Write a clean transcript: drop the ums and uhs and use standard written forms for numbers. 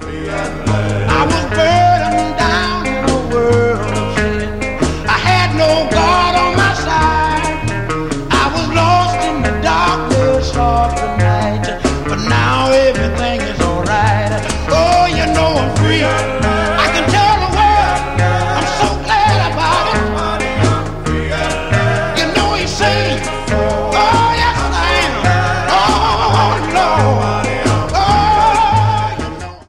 I was burdened down in a world of sin. I had no God on my side. I was lost in the darkness of the night. But now everything is alright. Oh, you know I'm free. I can tell the world I'm so glad about it. You know he's saved.